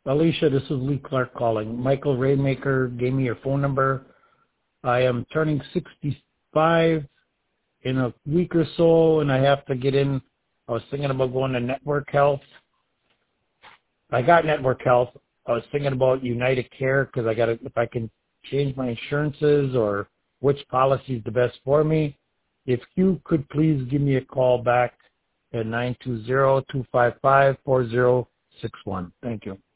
Alicia, this is Lee Clark calling. Michael Raymaker gave me your phone number. I am turning 65 in a week or so, and I have to get in. I was thinking about going to Network Health. I got Network Health. I was thinking about United Care because if I can change my insurances or which policy is the best for me. If you could please give me a call back at 920-255-4061. Thank you.